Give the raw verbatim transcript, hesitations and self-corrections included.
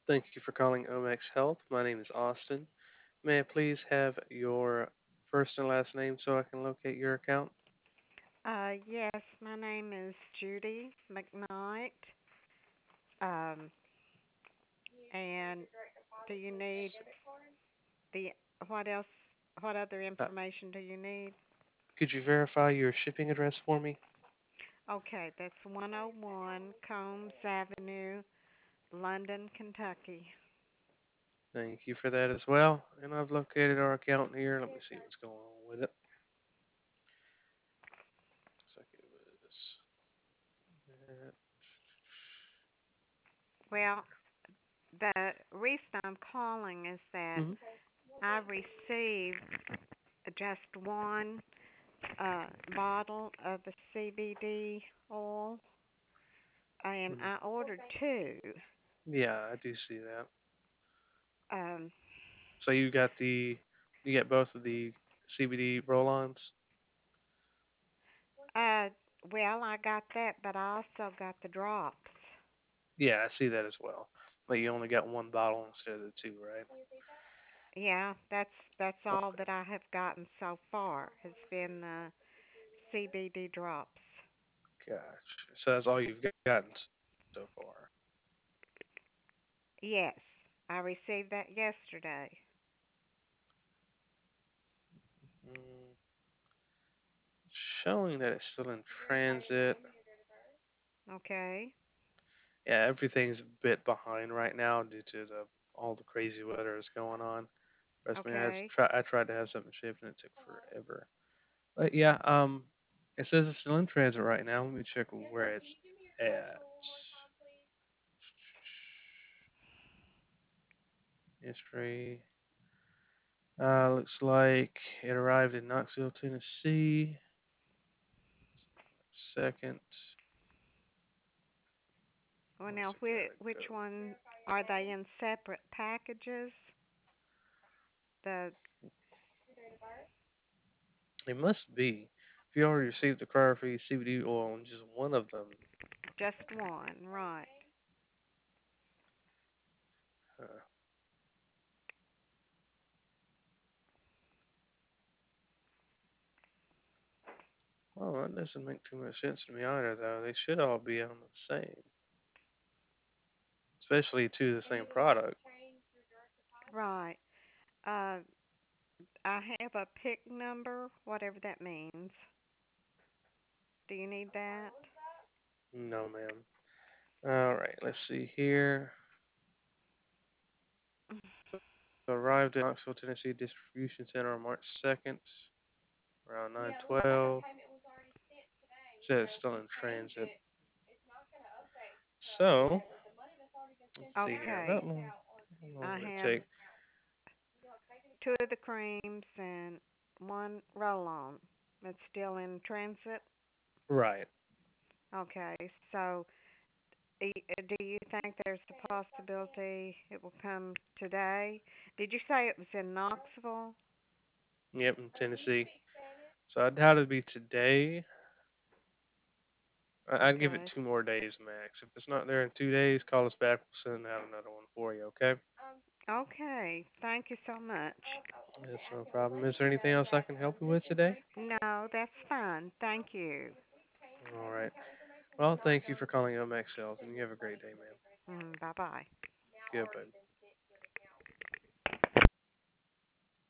Thank you for calling Omex Health. My name is Austin. May I please have your first and last name so I can locate your account? Uh, yes, my name is Judy McKnight. Um, and do you need the what else? What other Uh, information do you need? could you verify your shipping address for me? Okay, that's one oh one Combs Avenue, London, Kentucky. Thank you for that as well. And I've located our account here. Let me see what's going on with it. Looks like it was. uh, Well, the reason I'm calling is that mhm, I received just one uh, bottle of the C B D oil, and mhm. I ordered two. Yeah, I do see that. Um, So you got the you got both of the C B D roll-ons? uh, well, I got that, but I also got the drops. Yeah, I see that as well. But you only got one bottle instead of the two, right? Yeah, that's that's all Okay, that I have gotten so far has been the C B D drops. gotcha. So that's all you've gotten so far. Yes, I received that yesterday. Mm, showing that it's still in transit. Okay, Yeah, everything's a bit behind right now due to the all the crazy weather that's going on. Trust me, I okay, try I tried to have something shipped and it took forever. But yeah, um, it says it's still in transit right now. Let me check where it's at. History. Uh, looks like it arrived in Knoxville, Tennessee. Second. well, Where's now, it which, gotta go? which one are they in separate packages? The It must be. If you already received the Cryer Free C B D oil in just one of them, just one, right? uh, well, that doesn't make too much sense to me either, though. They should all be on the same, especially two of the same product. Right. Uh, I have a pick number, whatever that means. Do you need that? No, ma'am. All right, let's see here. So arrived at Knoxville, Tennessee distribution center on March second, around nine twelve. Said it's still in transit. So, let's see here. How Okay. long, how long I would it have take? two of the creams and one roll-on. It's still in transit. Right. Okay. So, do do you think there's a possibility it will come today? Did you say it was in Knoxville? Yep, in Tennessee. So I doubt it'd be today. I- I'd give it Okay. two more days max. If it's not there in two days, call us back. We'll send out another one for you. Okay? Okay. Thank you so much. That's no problem. Is there anything else I can help you with today? No, that's fine. Thank you. All right. Well, thank you for calling O M X Sales, and you have a great day, man. Mm, bye bye. Goodbye.